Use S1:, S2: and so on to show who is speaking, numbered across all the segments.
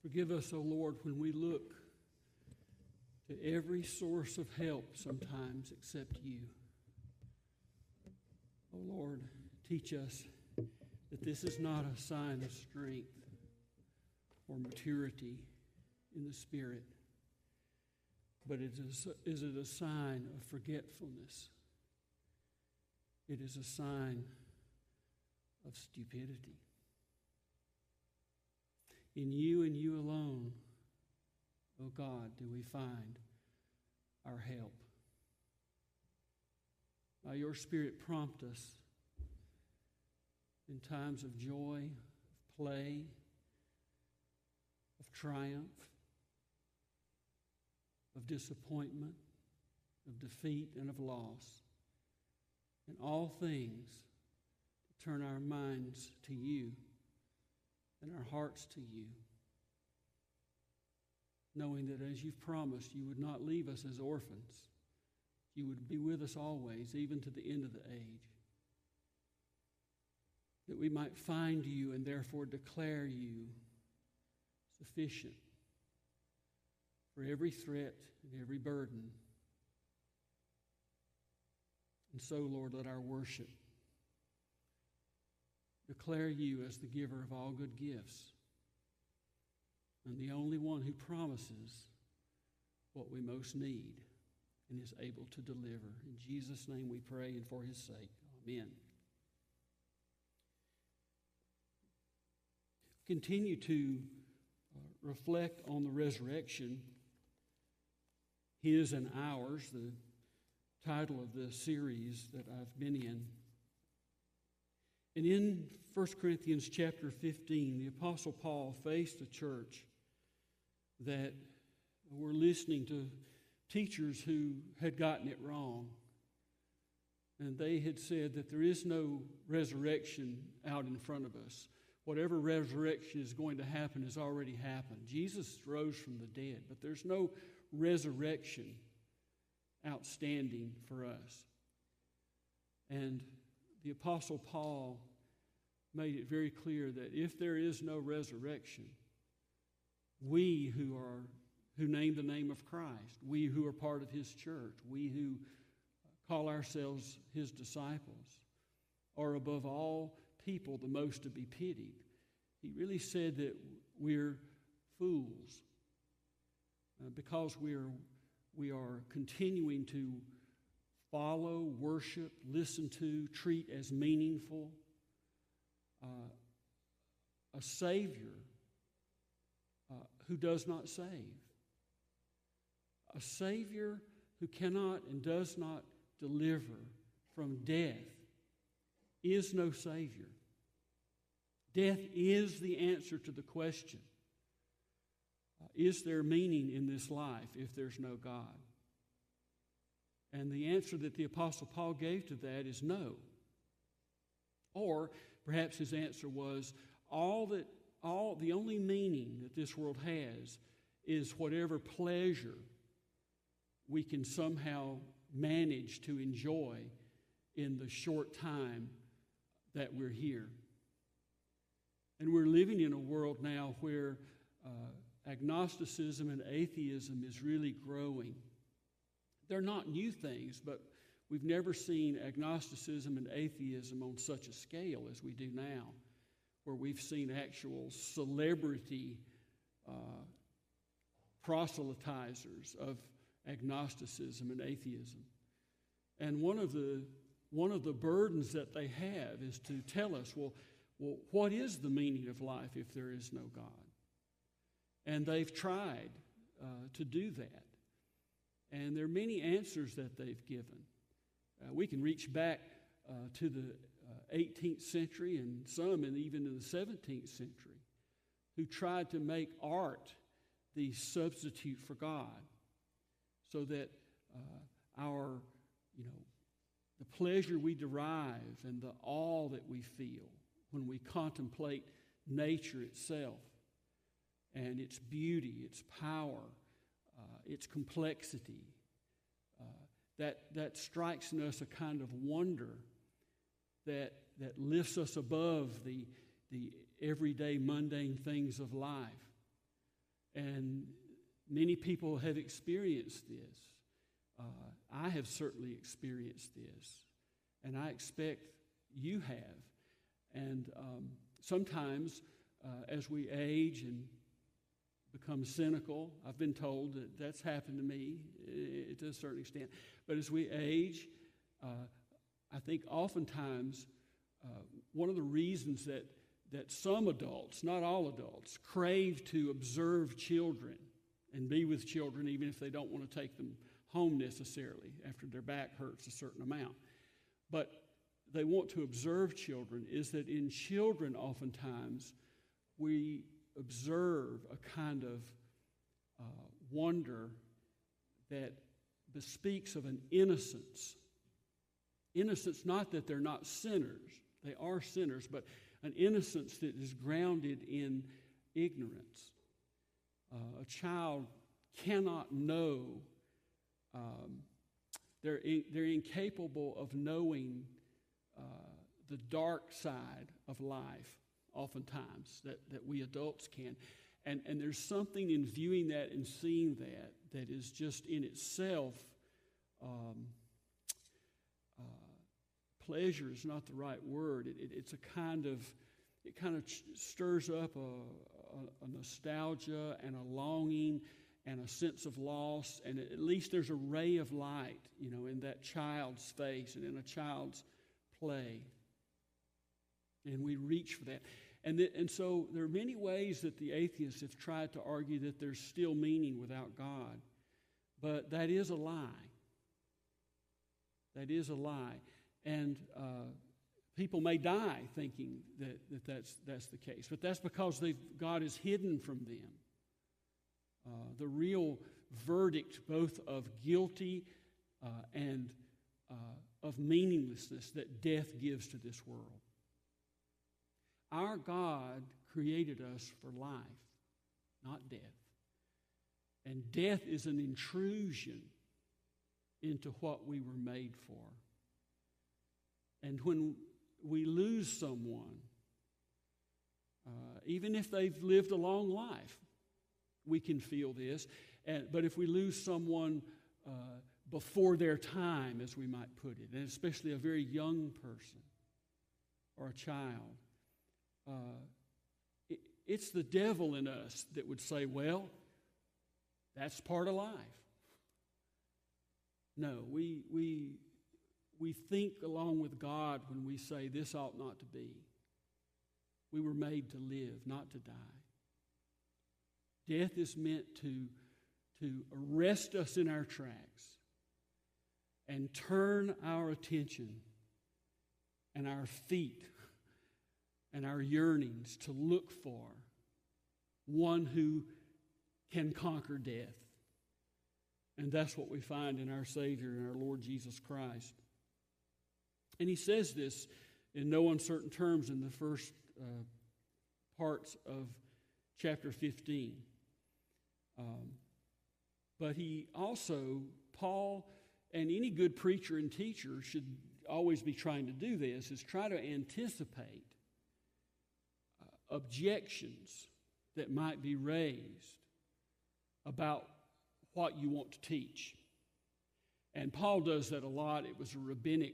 S1: Forgive us, O Lord, when we look to every source of help sometimes except you. O Lord, teach us that this is not a sign of strength or maturity in the Spirit, but is it a sign of forgetfulness? It is a sign of stupidity. In you and you alone, O God, do we find our help. By your Spirit, prompt us in times of joy, of play, of triumph, of disappointment, of defeat, and of loss. In all things, to turn our minds to you and our hearts to you, knowing that as you've promised, you would not leave us as orphans. You would be with us always, even to the end of the age. That we might find you and therefore declare you sufficient for every threat and every burden. And so, Lord, let our worship declare you as the giver of all good gifts and the only one who promises what we most need and is able to deliver. In Jesus' name we pray and for his sake. Amen. Continue to reflect on the resurrection, his and ours, the title of the series that I've been in. And in 1 Corinthians chapter 15, the Apostle Paul faced a church that were listening to teachers who had gotten it wrong. And they had said that there is no resurrection out in front of us. Whatever resurrection is going to happen has already happened. Jesus rose from the dead, but there's no resurrection outstanding for us. And the Apostle Paul made it very clear that if there is no resurrection, we who name the name of Christ, we who are part of his church, we who call ourselves his disciples, are above all people the most to be pitied. He really said that we're fools because we are continuing to follow, worship, listen to, treat as meaningful a Savior who does not save. A Savior who cannot and does not deliver from death is no Savior. Death is the answer to the question, is there meaning in this life if there's no God? And the answer that the Apostle Paul gave to that is no. Or perhaps his answer was, the only meaning that this world has is whatever pleasure we can somehow manage to enjoy in the short time that we're here. And we're living in a world now where agnosticism and atheism is really growing. They're not new things, but we've never seen agnosticism and atheism on such a scale as we do now, where we've seen actual celebrity proselytizers of agnosticism and atheism. And one of the burdens that they have is to tell us, well, what is the meaning of life if there is no God? And they've tried to do that. And there are many answers that they've given. We can reach back to the 18th century and some even in the 17th century who tried to make art the substitute for God so that the pleasure we derive and the awe that we feel when we contemplate nature itself and its beauty, its power, its complexity, that strikes in us a kind of wonder that lifts us above the everyday mundane things of life. And many people have experienced this. I have certainly experienced this, and I expect you have. And sometimes as we age and become cynical, I've been told that that's happened to me to a certain extent. But as we age, I think oftentimes one of the reasons that some adults, not all adults, crave to observe children and be with children even if they don't want to take them home necessarily after their back hurts a certain amount. But they want to observe children is that in children oftentimes we observe a kind of wonder that bespeaks of an innocence. Innocence, not that they're not sinners. They are sinners, but an innocence that is grounded in ignorance. A child cannot know. They're incapable of knowing the dark side of life, oftentimes, that we adults can. And there's something in viewing that and seeing that is just in itself, pleasure is not the right word. It's a kind of, it kind of stirs up a nostalgia and a longing and a sense of loss, and at least there's a ray of light, in that child's face and in a child's play. And we reach for that. And so there are many ways that the atheists have tried to argue that there's still meaning without God. But that is a lie. That is a lie. And people may die thinking that's the case. But that's because God is hidden from them. The real verdict both of guilty and of meaninglessness that death gives to this world. Our God created us for life, not death. And death is an intrusion into what we were made for. And when we lose someone, even if they've lived a long life, we can feel this. But if we lose someone before their time, as we might put it, and especially a very young person or a child, it's the devil in us that would say, well, that's part of life. No, we think along with God when we say this ought not to be. We were made to live, not to die. Death is meant to arrest us in our tracks and turn our attention and our feet and our yearnings to look for one who can conquer death. And that's what we find in our Savior and our Lord Jesus Christ. And he says this in no uncertain terms in the first parts of chapter 15. But he also, Paul, and any good preacher and teacher should always be trying to do this, is try to anticipate objections that might be raised about what you want to teach. And Paul does that a lot. It was a rabbinic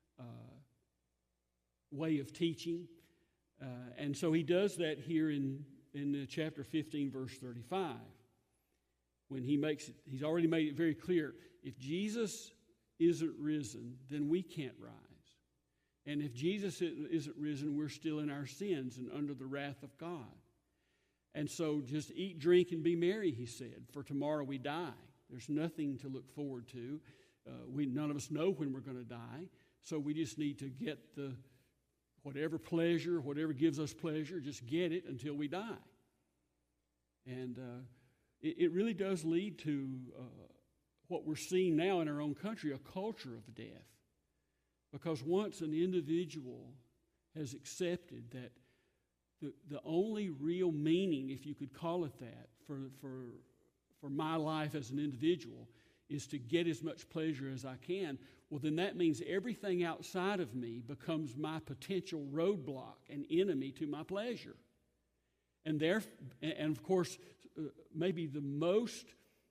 S1: way of teaching. And so he does that here in chapter 15, verse 35. When he's already made it very clear, if Jesus isn't risen, then we can't rise. And if Jesus isn't risen, we're still in our sins and under the wrath of God. And so just eat, drink, and be merry, he said, for tomorrow we die. There's nothing to look forward to. None of us know when we're going to die, so we just need to get whatever pleasure, whatever gives us pleasure, just get it until we die. And it really does lead to what we're seeing now in our own country, a culture of death. Because once an individual has accepted that the only real meaning, if you could call it that, for my life as an individual is to get as much pleasure as I can, well, then that means everything outside of me becomes my potential roadblock and enemy to my pleasure. And of course, maybe the most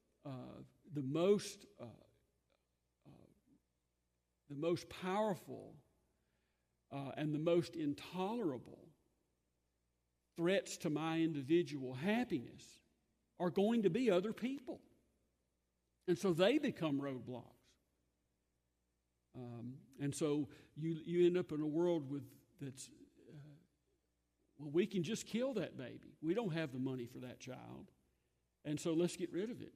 S1: powerful and the most intolerable threats to my individual happiness are going to be other people. And so they become roadblocks. And so you end up in a world that's, well, we can just kill that baby. We don't have the money for that child. And so let's get rid of it.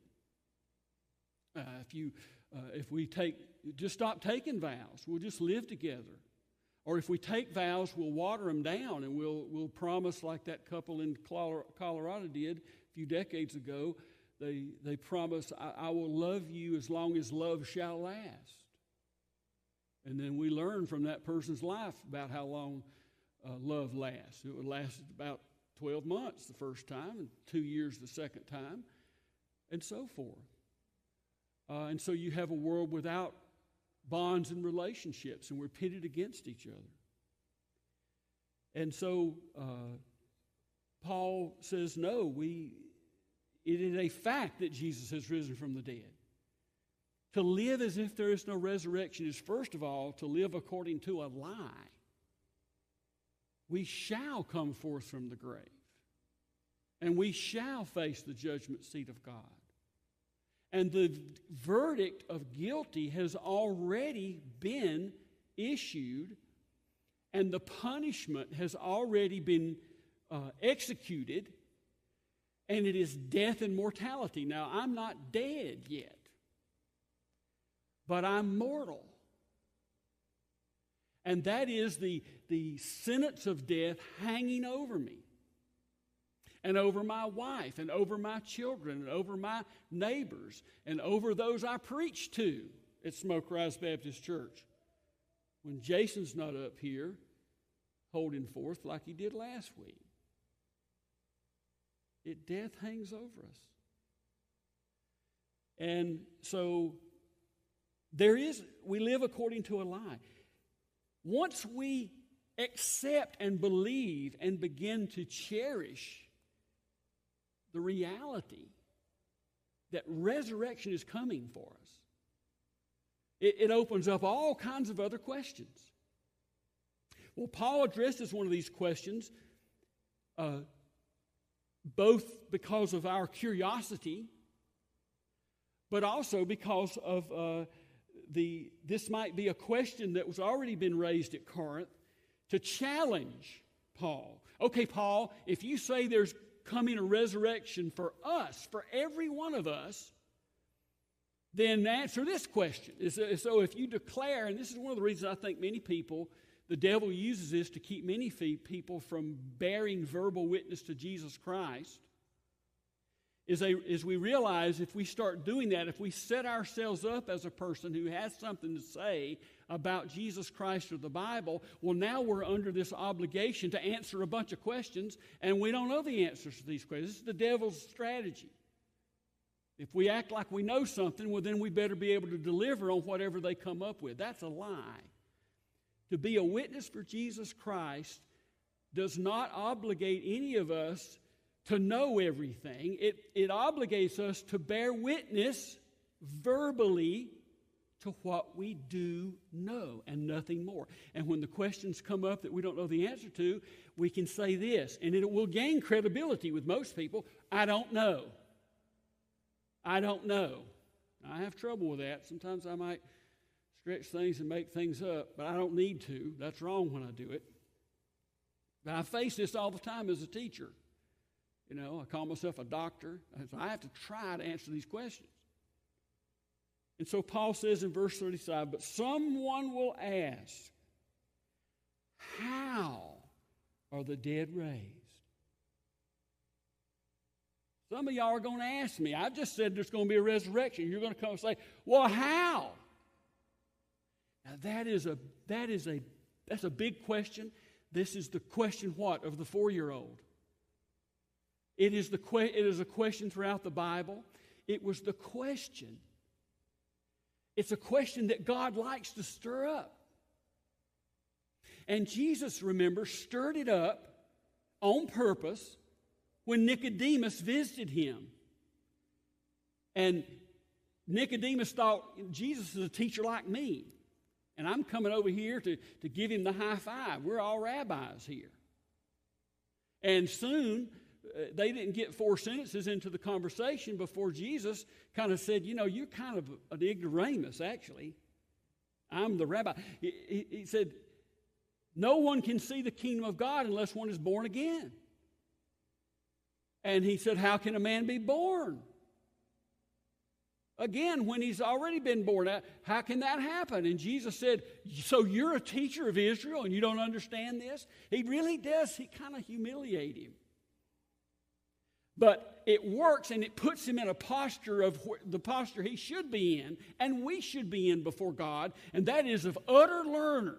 S1: If we just stop taking vows, we'll just live together. Or if we take vows, we'll water them down, and we'll promise, like that couple in Colorado did a few decades ago. They promise, I will love you as long as love shall last. And then we learn from that person's life about how long love lasts. It would last about 12 months the first time, and 2 years the second time, and so forth. And so you have a world without bonds and relationships, and we're pitted against each other. And so Paul says, no, it is a fact that Jesus has risen from the dead. To live as if there is no resurrection is, first of all, to live according to a lie. We shall come forth from the grave, and we shall face the judgment seat of God. And the verdict of guilty has already been issued, and the punishment has already been executed, and it is death and mortality. Now, I'm not dead yet, but I'm mortal. And that is the sentence of death hanging over me, and over my wife, and over my children, and over my neighbors, and over those I preach to at Smoke Rise Baptist Church. When Jason's not up here holding forth like he did last week, death hangs over us. And so we live according to a lie. Once we accept and believe and begin to cherish the reality that resurrection is coming for us, it opens up all kinds of other questions. Well, Paul addresses one of these questions both because of our curiosity, but also because of this might be a question that was already been raised at Corinth to challenge Paul. Okay, Paul, if you say there's coming a resurrection for us, for every one of us, then answer this question. So if you declare, and this is one of the reasons I think many people, the devil uses this to keep many people from bearing verbal witness to Jesus Christ, is we realize if we start doing that, if we set ourselves up as a person who has something to say about Jesus Christ or the Bible, well, now we're under this obligation to answer a bunch of questions, and we don't know the answers to these questions. This is the devil's strategy. If we act like we know something, well, then we better be able to deliver on whatever they come up with. That's a lie. To be a witness for Jesus Christ does not obligate any of us to know everything. It obligates us to bear witness verbally to what we do know and nothing more. And when the questions come up that we don't know the answer to, we can say this, and it will gain credibility with most people: I don't know. I don't know. I have trouble with that. Sometimes I might stretch things and make things up, but I don't need to. That's wrong when I do it. But I face this all the time as a teacher. You know, I call myself a doctor, so I have to try to answer these questions. And so Paul says in verse 35, but someone will ask, how are the dead raised? Some of y'all are going to ask me. I've just said there's going to be a resurrection. You're going to come and say, well, how? Now that's a big question. This is the question, what, of the 4-year-old. It is a question throughout the Bible. It was the question. It's a question that God likes to stir up. And Jesus, remember, stirred it up on purpose when Nicodemus visited him. And Nicodemus thought, Jesus is a teacher like me, and I'm coming over here to give him the high five. We're all rabbis here. And soon, they didn't get 4 sentences into the conversation before Jesus kind of said, you're kind of an ignoramus, actually. I'm the rabbi. He said, no one can see the kingdom of God unless one is born again. And he said, how can a man be born again when he's already been born? How can that happen? And Jesus said, so you're a teacher of Israel and you don't understand this? He really does. He kind of humiliate him. But it works, and it puts him in a posture of the posture he should be in, and we should be in before God, and that is of utter learners.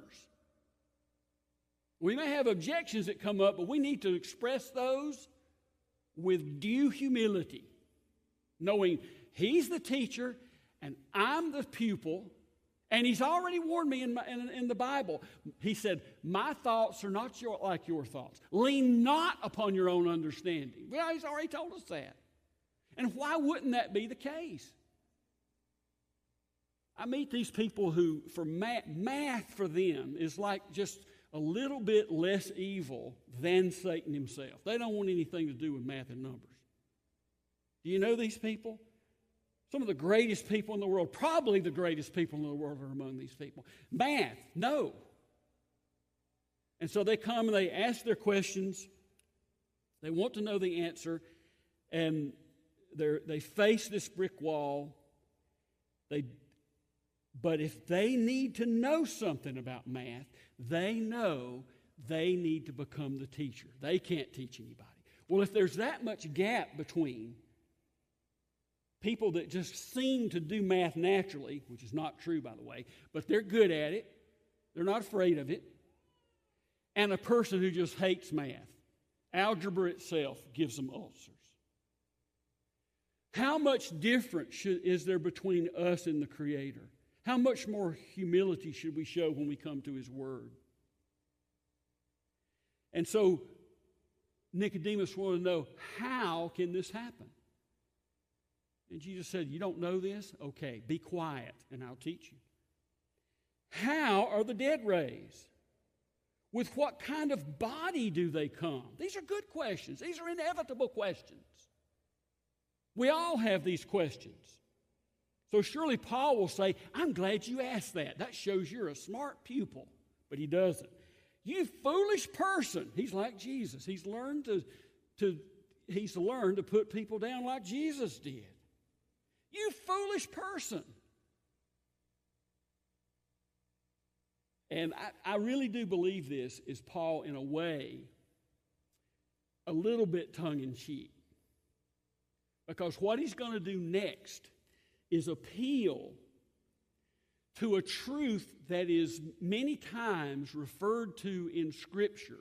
S1: We may have objections that come up, but we need to express those with due humility, knowing he's the teacher and I'm the pupil, and he's already warned me in the Bible. He said, my thoughts are not like your thoughts. Lean not upon your own understanding. Well, he's already told us that. And why wouldn't that be the case? I meet these people who, for math for them is like just a little bit less evil than Satan himself. They don't want anything to do with math and numbers. Do you know these people? Some of the greatest people in the world, probably the greatest people in the world are among these people. Math, no. And so they come and they ask their questions. They want to know the answer. And they face this brick wall. But if they need to know something about math, they know they need to become the teacher. They can't teach anybody. Well, if there's that much gap between people that just seem to do math naturally, which is not true, by the way, but they're good at it, they're not afraid of it, and a person who just hates math, algebra itself gives them ulcers. How much difference is there between us and the Creator? How much more humility should we show when we come to His Word? And so Nicodemus wanted to know, how can this happen? And Jesus said, you don't know this? Okay, be quiet and I'll teach you. How are the dead raised? With what kind of body do they come? These are good questions. These are inevitable questions. We all have these questions. So surely Paul will say, I'm glad you asked that. That shows you're a smart pupil. But he doesn't. You foolish person. He's like Jesus. He's learned to put people down like Jesus did. You foolish person. And I really do believe this is Paul, in a way, a little bit tongue-in-cheek. Because what he's going to do next is appeal to a truth that is many times referred to in Scripture,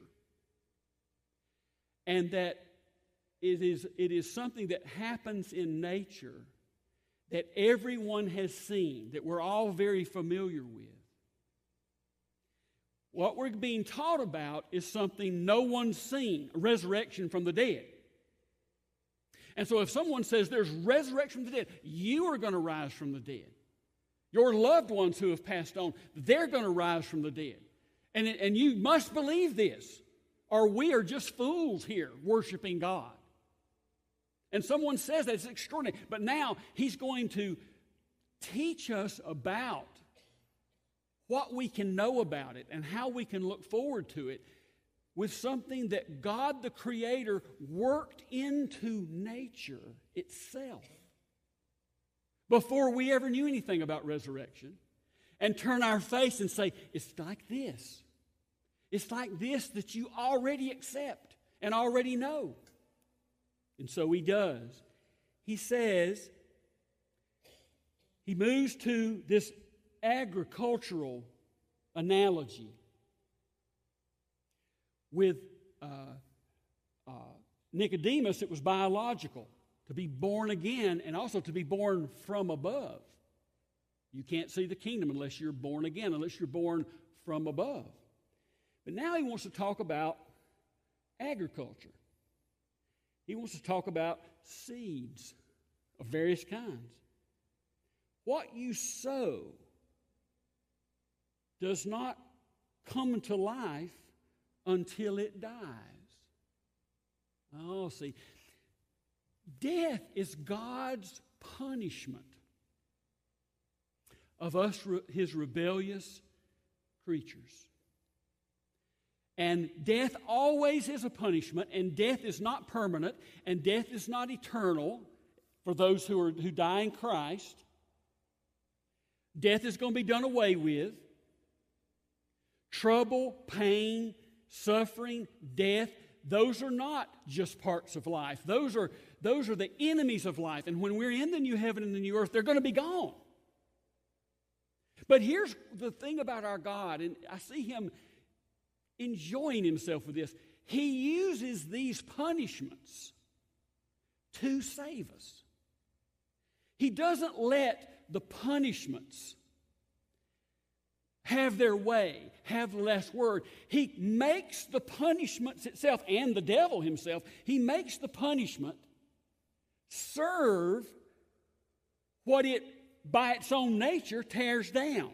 S1: and that it is something that happens in nature that everyone has seen, that we're all very familiar with. What we're being taught about is something no one's seen, a resurrection from the dead. And so if someone says there's resurrection from the dead, you are going to rise from the dead. Your loved ones who have passed on, they're going to rise from the dead. And you must believe this, or we are just fools here worshiping God. And someone says that, it's extraordinary. But now he's going to teach us about what we can know about it and how we can look forward to it with something that God the Creator worked into nature itself before we ever knew anything about resurrection, and turn our face and say, it's like this. It's like this that you already accept and already know. And so he does. He says, he moves to this agricultural analogy with Nicodemus. It was biological, to be born again and also to be born from above. You can't see the kingdom unless you're born again, unless you're born from above. But now he wants to talk about agriculture. He wants to talk about seeds of various kinds. What you sow does not come to life until it dies. Oh, see, death is God's punishment of us, His rebellious creatures. And death always is a punishment, and death is not permanent, and death is not eternal for those who die in Christ. Death is going to be done away with. Trouble, pain, suffering, death, those are not just parts of life. Those are the enemies of life. And when we're in the new heaven and the new earth, they're going to be gone. But here's the thing about our God, and I see Him enjoying Himself with this. He uses these punishments to save us. He doesn't let the punishments have their way, have the last word. He makes the punishments itself, and the devil himself, he makes the punishment serve what it, by its own nature, tears down.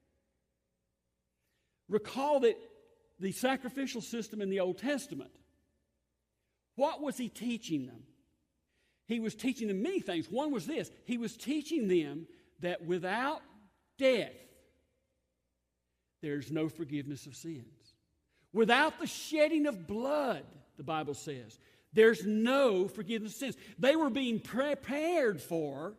S1: Recall that the sacrificial system in the Old Testament, what was He teaching them? He was teaching them many things. One was this. He was teaching them that without death, there's no forgiveness of sins. Without the shedding of blood, the Bible says, there's no forgiveness of sins. They were being prepared for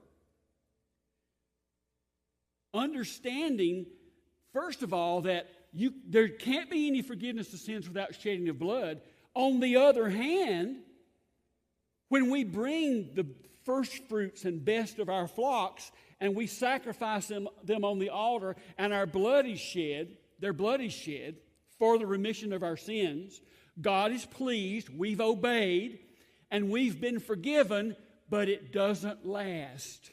S1: understanding, first of all, that there can't be any forgiveness of sins without shedding of blood. On the other hand, when we bring the first fruits and best of our flocks and we sacrifice them on the altar and their blood is shed for the remission of our sins, God is pleased, we've obeyed, and we've been forgiven, but it doesn't last.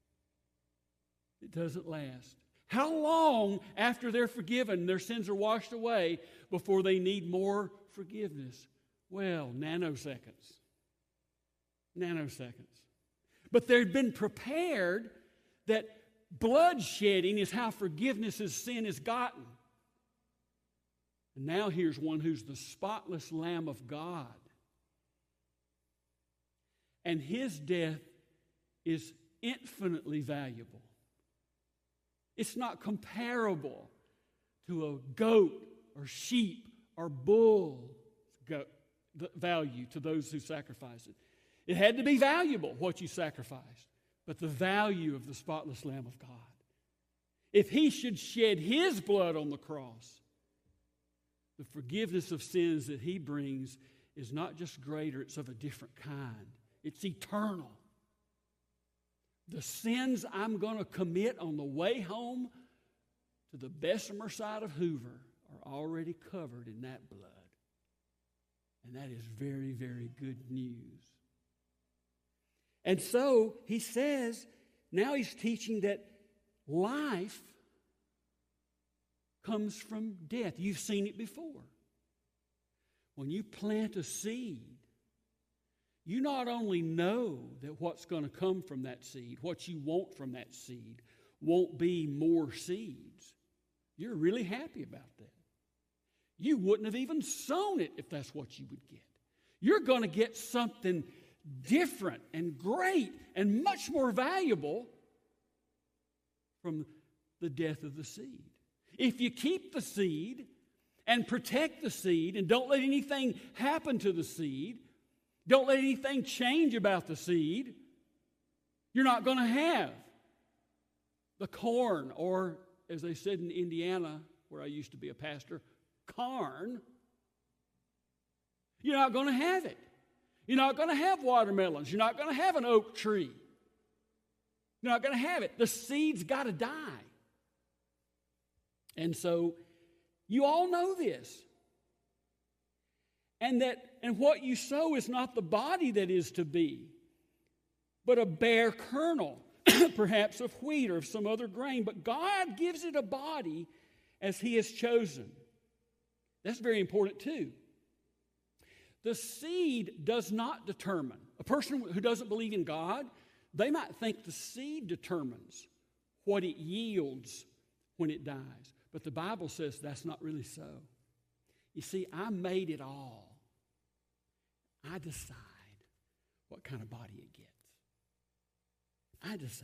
S1: It doesn't last. How long after they're forgiven, their sins are washed away, before they need more forgiveness? Well, nanoseconds. Nanoseconds. But they've been prepared that bloodshedding is how forgiveness of sin is gotten. And now here's one who's the spotless Lamb of God. And His death is infinitely valuable. It's not comparable to a goat or sheep or bull value to those who sacrifice it. It had to be valuable, what you sacrificed, but the value of the spotless Lamb of God. If He should shed His blood on the cross, the forgiveness of sins that He brings is not just greater, it's of a different kind. It's eternal. The sins I'm going to commit on the way home to the Bessemer side of Hoover are already covered in that blood. And that is very, very good news. And so He says, now He's teaching that life comes from death. You've seen it before. When you plant a seed, you not only know that what's going to come from that seed, what you want from that seed, won't be more seeds. You're really happy about that. You wouldn't have even sown it if that's what you would get. You're going to get something different and great and much more valuable from the death of the seed. If you keep the seed and protect the seed and don't let anything happen to the seed, don't let anything change about the seed, you're not going to have the corn, or as they said in Indiana, where I used to be a pastor, corn. You're not going to have it. You're not going to have watermelons. You're not going to have an oak tree. You're not going to have it. The seed's got to die. And so you all know this. And what you sow is not the body that is to be, but a bare kernel, perhaps of wheat or of some other grain. But God gives it a body as He has chosen. That's very important too. The seed does not determine. A person who doesn't believe in God, they might think the seed determines what it yields when it dies. But the Bible says that's not really so. You see, I made it all. I decide what kind of body it gets. I decide.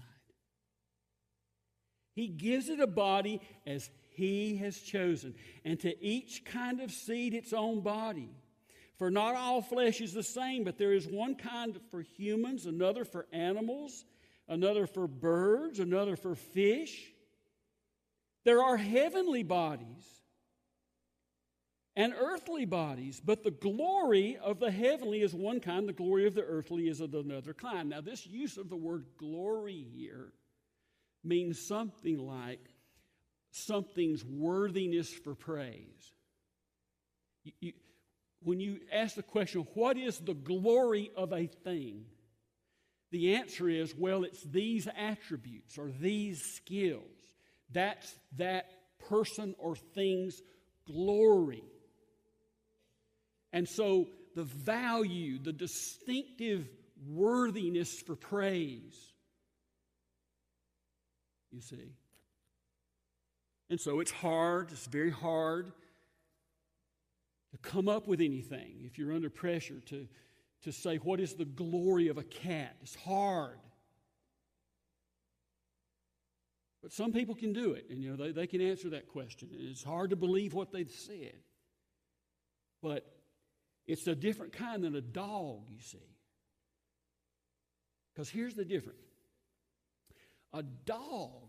S1: He gives it a body as He has chosen, and to each kind of seed its own body. For not all flesh is the same, but there is one kind for humans, another for animals, another for birds, another for fish. There are heavenly bodies and earthly bodies, but the glory of the heavenly is one kind, the glory of the earthly is of another kind. Now, this use of the word glory here means something like something's worthiness for praise. When you ask the question, what is the glory of a thing? The answer is, well, it's these attributes or these skills. That's that person or thing's glory. And so the value, the distinctive worthiness for praise, you see. And so it's hard, it's very hard to come up with anything if you're under pressure to say, what is the glory of a cat? It's hard. But some people can do it, and they can answer that question. It's hard to believe what they've said. But it's a different kind than a dog, you see. Because here's the difference. A dog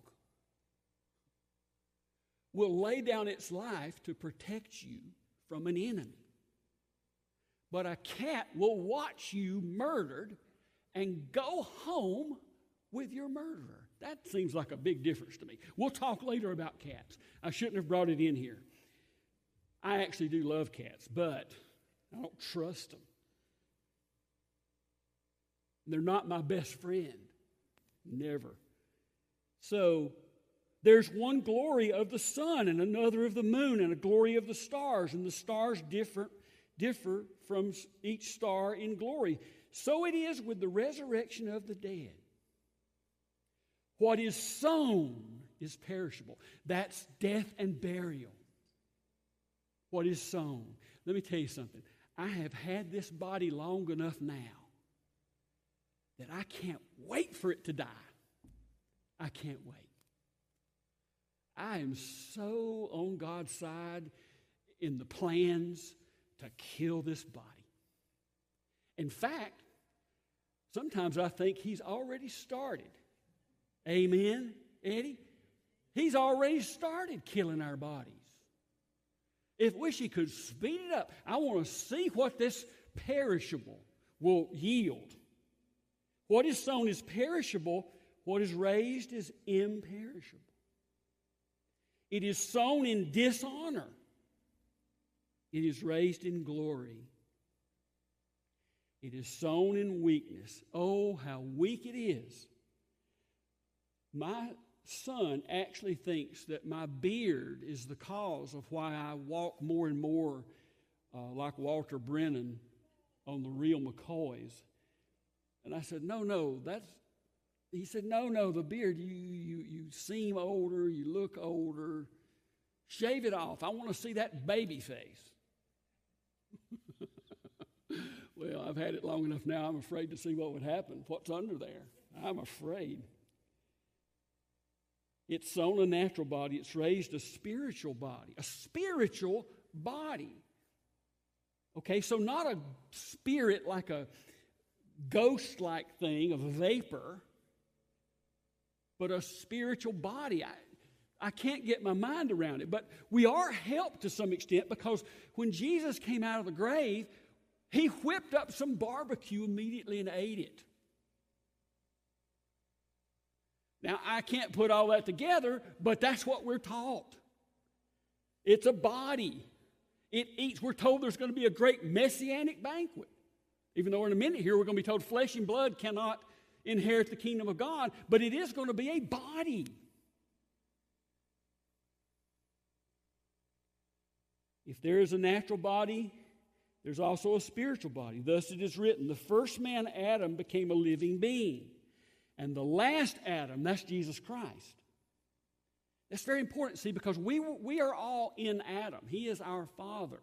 S1: will lay down its life to protect you from an enemy. But a cat will watch you murdered and go home with your murderer. That seems like a big difference to me. We'll talk later about cats. I shouldn't have brought it in here. I actually do love cats, but I don't trust them. They're not my best friend. Never. So, there's one glory of the sun and another of the moon and a glory of the stars, and the stars differ from each star in glory. So it is with the resurrection of the dead. What is sown is perishable. That's death and burial. What is sown. Let me tell you something. I have had this body long enough now that I can't wait for it to die. I can't wait. I am so on God's side in the plans to kill this body. In fact, sometimes I think He's already started. Amen, Eddie? He's already started killing our bodies. If wish He could speed it up. I want to see what this perishable will yield. What is sown is perishable. What is raised is imperishable. It is sown in dishonor. It is raised in glory. It is sown in weakness. Oh, how weak it is. My son actually thinks that my beard is the cause of why I walk more and more like Walter Brennan on the real McCoys. And I said, no, he said, no, the beard, you seem older, you look older. Shave it off. I want to see that baby face. Well, I've had it long enough now, I'm afraid to see what would happen. What's under there? I'm afraid. It's sown a natural body. It's raised a spiritual body. A spiritual body. Okay, so not a spirit like a ghost-like thing of a vapor, but a spiritual body. I can't get my mind around it, but we are helped to some extent because when Jesus came out of the grave, He whipped up some barbecue immediately and ate it. Now, I can't put all that together, but that's what we're taught. It's a body. It eats. We're told there's going to be a great messianic banquet. Even though in a minute here we're going to be told flesh and blood cannot inherit the kingdom of God, but it is going to be a body. If there is a natural body, there's also a spiritual body. Thus it is written, the first man, Adam, became a living being. And the last Adam, that's Jesus Christ. That's very important, see, because we are all in Adam. He is our Father.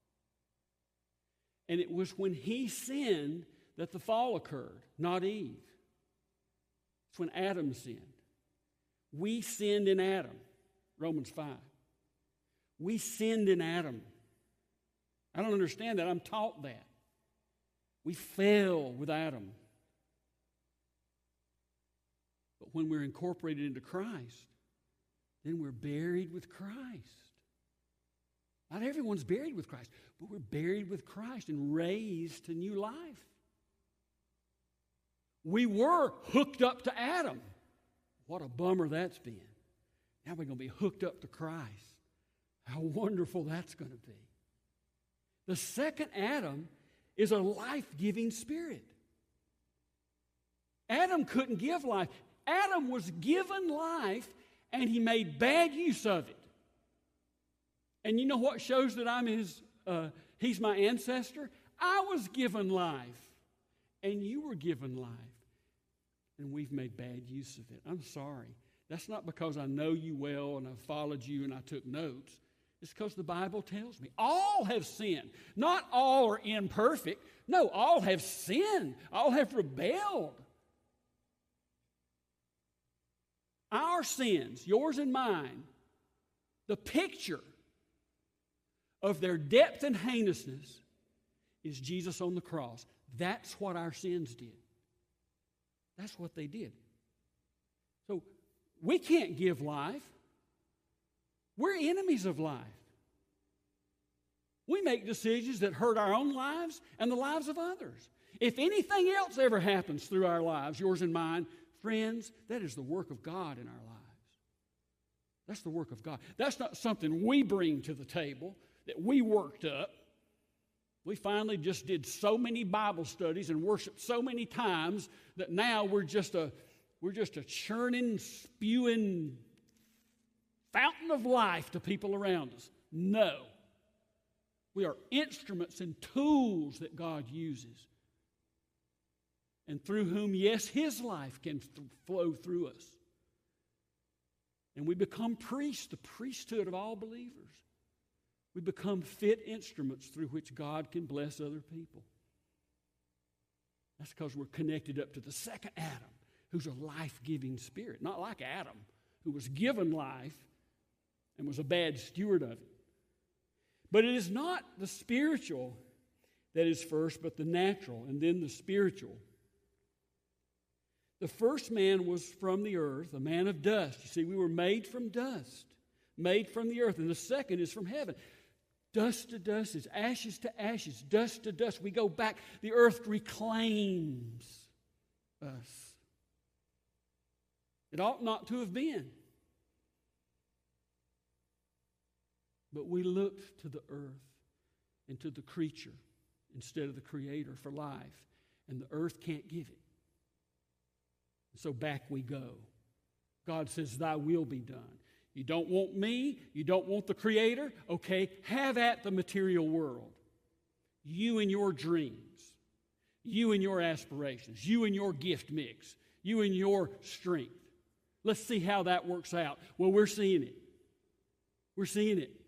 S1: And it was when he sinned that the fall occurred, not Eve. It's when Adam sinned. We sinned in Adam, Romans 5. We sinned in Adam. I don't understand that. I'm taught that. We fell with Adam. But when we're incorporated into Christ, then we're buried with Christ. Not everyone's buried with Christ, but we're buried with Christ and raised to new life. We were hooked up to Adam. What a bummer that's been. Now we're going to be hooked up to Christ. How wonderful that's going to be. The second Adam is a life-giving spirit. Adam couldn't give life. Adam was given life, and he made bad use of it. And you know what shows that he's my ancestor? I was given life, and you were given life. And we've made bad use of it. I'm sorry. That's not because I know you well and I followed you and I took notes. It's because the Bible tells me all have sinned. Not all are imperfect. No, all have sinned. All have rebelled. Our sins, yours and mine, the picture of their depth and heinousness is Jesus on the cross. That's what our sins did. That's what they did. So we can't give life. We're enemies of life. We make decisions that hurt our own lives and the lives of others. If anything else ever happens through our lives, yours and mine, friends, that is the work of God in our lives. That's the work of God. That's not something we bring to the table that we worked up. We finally just did so many Bible studies and worshiped so many times that now we're just a churning, spewing fountain of life to people around us. No. We are instruments and tools that God uses. And through whom, yes, His life can flow through us. And we become priests, the priesthood of all believers. We become fit instruments through which God can bless other people. That's because we're connected up to the second Adam, who's a life-giving spirit. Not like Adam, who was given life and was a bad steward of it. But it is not the spiritual that is first, but the natural, and then the spiritual. The first man was from the earth, a man of dust. You see, we were made from dust, made from the earth. And the second is from heaven. Dust to dust is ashes to ashes, dust to dust. We go back. The earth reclaims us. It ought not to have been. But we looked to the earth and to the creature instead of the Creator for life. And the earth can't give it. So back we go. God says, thy will be done. You don't want me, you don't want the Creator, okay, have at the material world. You and your dreams, you and your aspirations, you and your gift mix, you and your strength. Let's see how that works out. Well, we're seeing it. We're seeing it.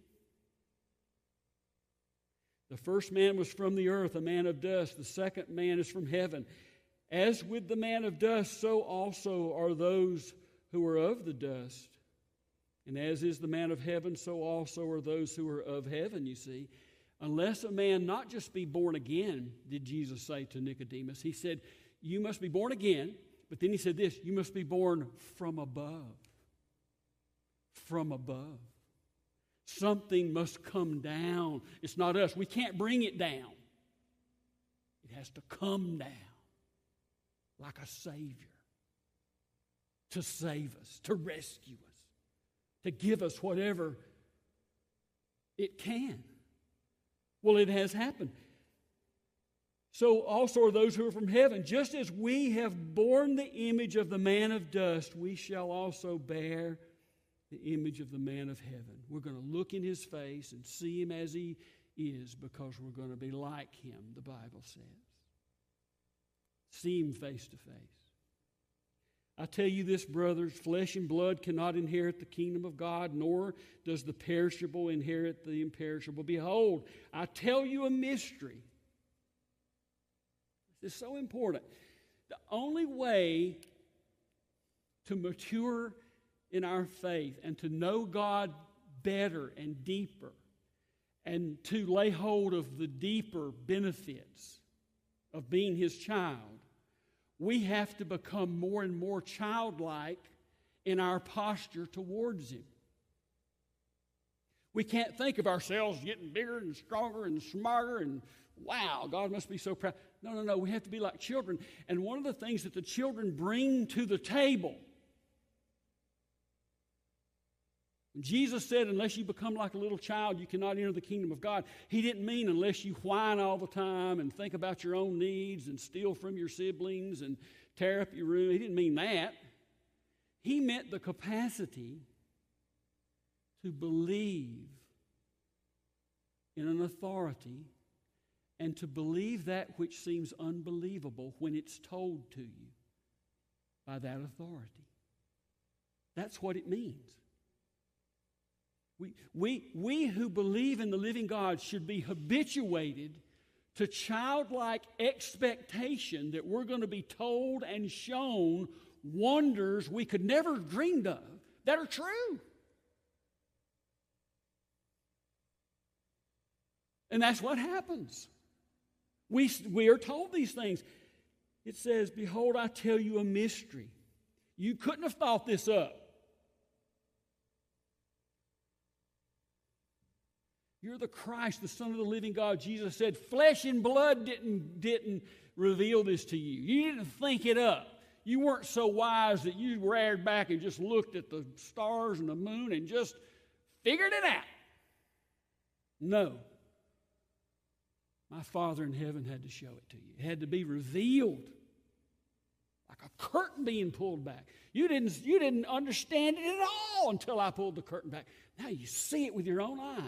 S1: The first man was from the earth, a man of dust. The second man is from heaven. As with the man of dust, so also are those who are of the dust. And as is the man of heaven, so also are those who are of heaven, you see. Unless a man not just be born again, did Jesus say to Nicodemus. He said, you must be born again. But then he said this, you must be born from above. From above. Something must come down. It's not us. We can't bring it down. It has to come down like a Savior to save us, to rescue us, to give us whatever it can. Well, it has happened. So also are those who are from heaven. Just as we have borne the image of the man of dust, we shall also bear the image of the man of heaven. We're going to look in his face and see him as he is because we're going to be like him, the Bible says. See him face to face. I tell you this, brothers, flesh and blood cannot inherit the kingdom of God, nor does the perishable inherit the imperishable. Behold, I tell you a mystery. This is so important. The only way to mature in our faith and to know God better and deeper and to lay hold of the deeper benefits of being his child, we have to become more and more childlike in our posture towards him. We can't think of ourselves getting bigger and stronger and smarter and, wow, God must be so proud. No. We have to be like children. And one of the things that the children bring to the table, Jesus said, unless you become like a little child, you cannot enter the kingdom of God. He didn't mean unless you whine all the time and think about your own needs and steal from your siblings and tear up your room. He didn't mean that. He meant the capacity to believe in an authority and to believe that which seems unbelievable when it's told to you by that authority. That's what it means. We who believe in the living God should be habituated to childlike expectation that we're going to be told and shown wonders we could never have dreamed of that are true. And that's what happens. We are told these things. It says, behold, I tell you a mystery. You couldn't have thought this up. You're the Christ, the Son of the living God. Jesus said, flesh and blood didn't reveal this to you. You didn't think it up. You weren't so wise that you reared back and just looked at the stars and the moon and just figured it out. No. My Father in heaven had to show it to you. It had to be revealed. Like a curtain being pulled back. You didn't understand it at all until I pulled the curtain back. Now you see it with your own eyes.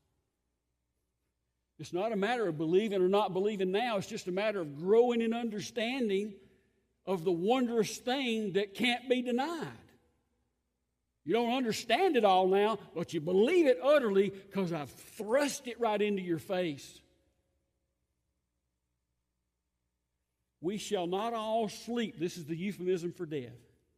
S1: It's not a matter of believing or not believing now. It's just a matter of growing in understanding of the wondrous thing that can't be denied. You don't understand it all now, but you believe it utterly because I've thrust it right into your face. We shall not all sleep. This is the euphemism for death.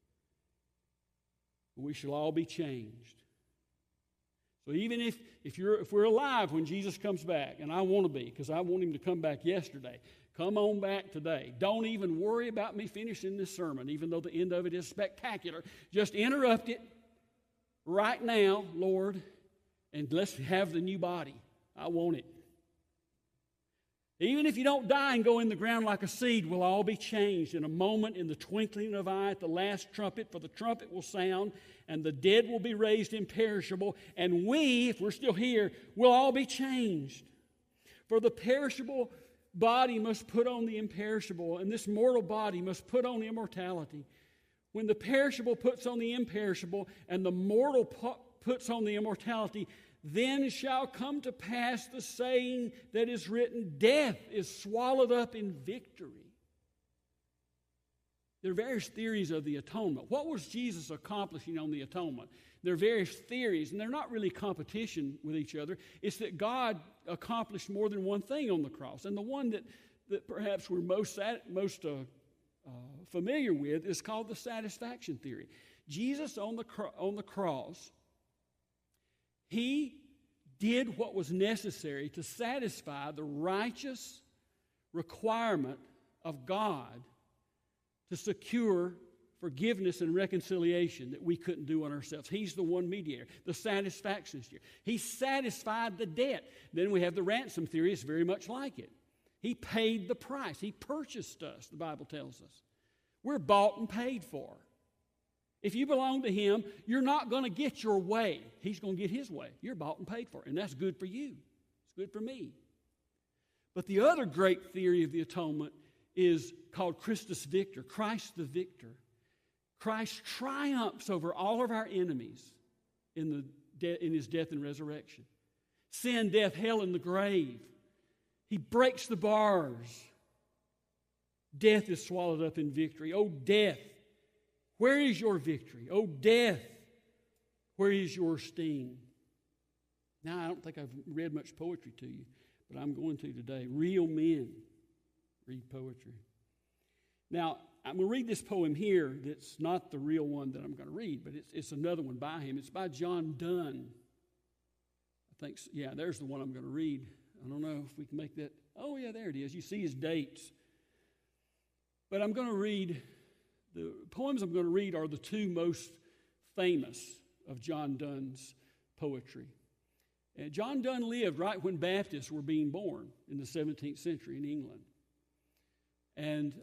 S1: We shall all be changed. So even if we're alive when Jesus comes back, and I want to be, because I want him to come back yesterday, come on back today. Don't even worry about me finishing this sermon, even though the end of it is spectacular. Just interrupt it right now, Lord, and let's have the new body. I want it. Even if you don't die and go in the ground like a seed, we'll all be changed in a moment, in the twinkling of an eye, at the last trumpet. For the trumpet will sound, and the dead will be raised imperishable. And we, if we're still here, will all be changed. For the perishable body must put on the imperishable, and this mortal body must put on immortality. When the perishable puts on the imperishable, and the mortal puts on the immortality, then shall come to pass the saying that is written, death is swallowed up in victory. There are various theories of the atonement. What was Jesus accomplishing on the atonement? There are various theories, and they're not really competition with each other. It's that God accomplished more than one thing on the cross. And the one that perhaps we're most familiar with is called the satisfaction theory. Jesus on the cross, he did what was necessary to satisfy the righteous requirement of God to secure forgiveness and reconciliation that we couldn't do on ourselves. He's the one mediator, the satisfaction theory. He satisfied the debt. Then we have the ransom theory. It's very much like it. He paid the price. He purchased us, the Bible tells us. We're bought and paid for. If you belong to him, you're not going to get your way. He's going to get his way. You're bought and paid for, and that's good for you. It's good for me. But the other great theory of the atonement is called Christus Victor, Christ the victor. Christ triumphs over all of our enemies in his death and resurrection. Sin, death, hell, and the grave. He breaks the bars. Death is swallowed up in victory. Oh, death, where is your victory? Oh, death, where is your sting? Now, I don't think I've read much poetry to you, but I'm going to today. Real men read poetry. Now, I'm going to read this poem here that's not the real one that I'm going to read, but it's another one by him. It's by John Donne. I think, yeah, there's the one I'm going to read. I don't know if we can make that. Oh, yeah, there it is. You see his dates. But I'm going to read, the poems I'm going to read are the two most famous of John Donne's poetry. And John Donne lived right when Baptists were being born in the 17th century in England. And,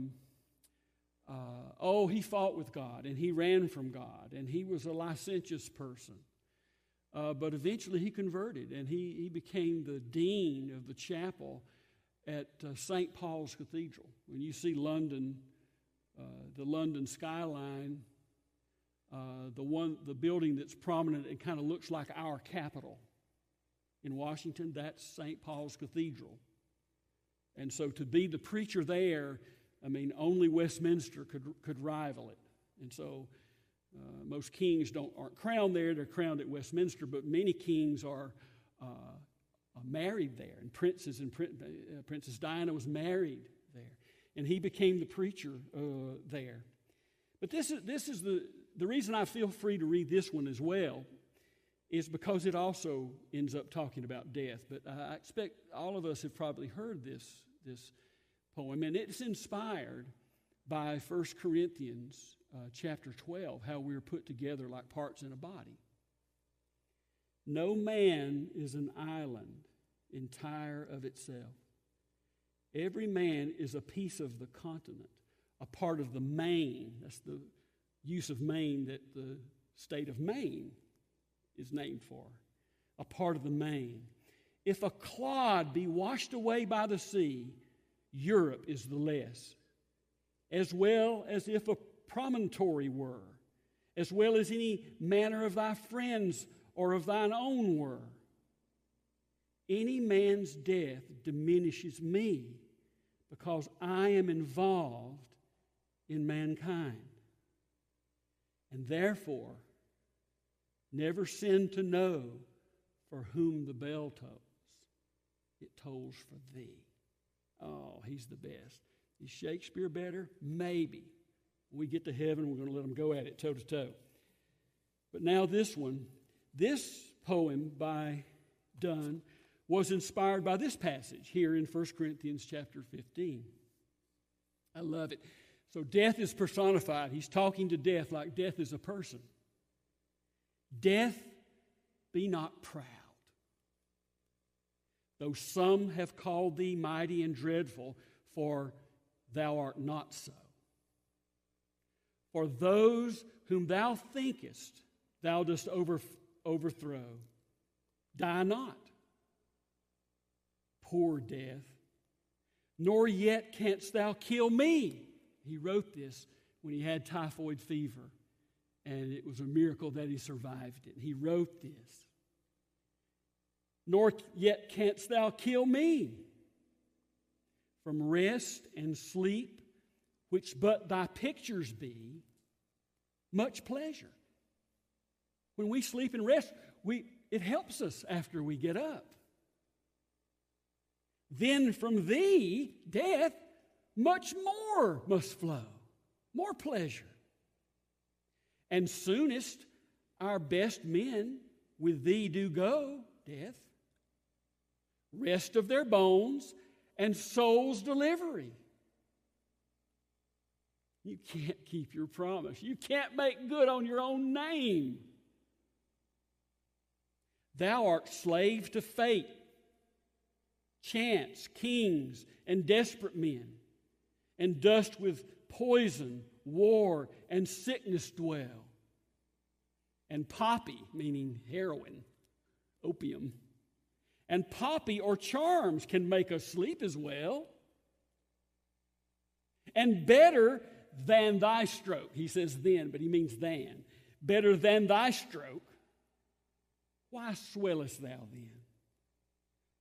S1: he fought with God, and he ran from God, and he was a licentious person. But eventually he converted, and he became the dean of the chapel at St. Paul's Cathedral. When you see London, the London skyline, the building that's prominent and kind of looks like our Capitol in Washington, that's St. Paul's Cathedral. And so to be the preacher there, I mean, only Westminster could rival it. And so most kings aren't crowned there. They're crowned at Westminster, but many kings are married there. And Princess Diana was married there. And he became the preacher there. But this is the reason I feel free to read this one as well is because it also ends up talking about death. But I expect all of us have probably heard this poem, and it's inspired by 1 Corinthians chapter 12, how we're put together like parts in a body. No man is an island entire of itself. Every man is a piece of the continent, a part of the main. That's the use of Maine that the state of Maine is named for, a part of the main. If a clod be washed away by the sea, Europe is the less, as well as if a promontory were, as well as any manner of thy friends or of thine own were. Any man's death diminishes me, because I am involved in mankind. And therefore, never sin to know for whom the bell tolls. It tolls for thee. Oh, he's the best. Is Shakespeare better? Maybe. When we get to heaven, we're going to let him go at it toe to toe. But now this one, this poem by Donne was inspired by this passage here in 1 Corinthians chapter 15. I love it. So death is personified. He's talking to death like death is a person. Death, be not proud. Though some have called thee mighty and dreadful, for thou art not so. For those whom thou thinkest thou dost overthrow, die not. Poor death, nor yet canst thou kill me. He wrote this when he had typhoid fever, and it was a miracle that he survived it. He wrote this. Nor yet canst thou kill me. From rest and sleep, which but thy pictures be, much pleasure. When we sleep and rest, it helps us after we get up. Then from thee, death, much more must flow, more pleasure. And soonest our best men with thee do go, death, rest of their bones and soul's delivery. You can't keep your promise. You can't make good on your own name. Thou art slave to fate, chance, kings, and desperate men, and dost with poison, war, and sickness dwell. And poppy, meaning heroin, opium, and poppy or charms can make us sleep as well. And better than thy stroke, he says then, but he means than. Better than thy stroke, why swellest thou then?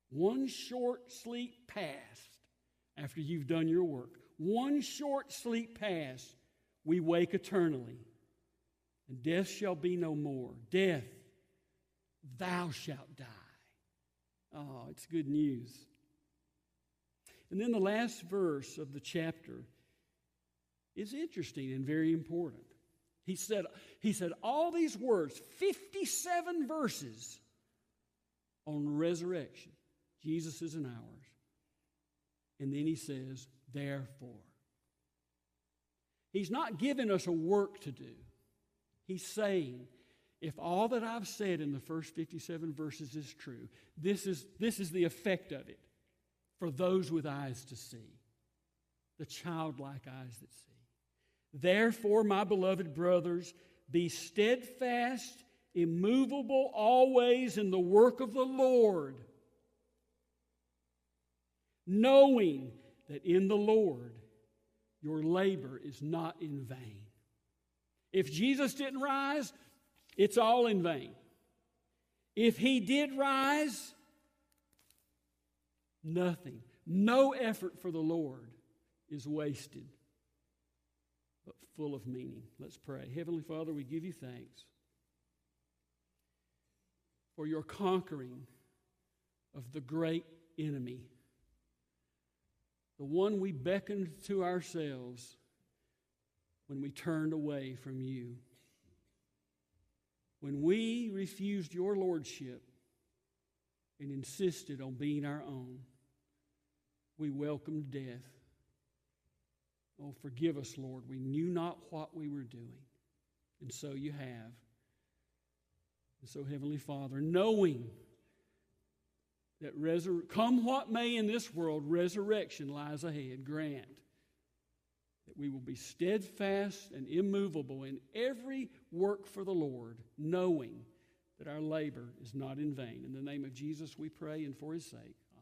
S1: One short sleep past after you've done your work. One short sleep past, we wake eternally. And death shall be no more. Death, thou shalt die. Oh, it's good news. And then the last verse of the chapter is interesting and very important. He said all these words, 57 verses on resurrection. Jesus is in ours. And then he says, therefore. He's not giving us a work to do. He's saying, if all that I've said in the first 57 verses is true, this is the effect of it for those with eyes to see, the childlike eyes that see. Therefore, my beloved brothers, be steadfast, immovable, always in the work of the Lord, knowing that in the Lord your labor is not in vain. If Jesus didn't rise, it's all in vain. If he did rise, nothing, no effort for the Lord is wasted, but full of meaning. Let's pray. Heavenly Father, we give you thanks for your conquering of the great enemy, the one we beckoned to ourselves when we turned away from you. When we refused your lordship and insisted on being our own, we welcomed death. Oh, forgive us, Lord. We knew not what we were doing. And so you have. And so, Heavenly Father, knowing that come what may in this world, resurrection lies ahead, grant that we will be steadfast and immovable in every work for the Lord, knowing that our labor is not in vain. In the name of Jesus we pray and for his sake.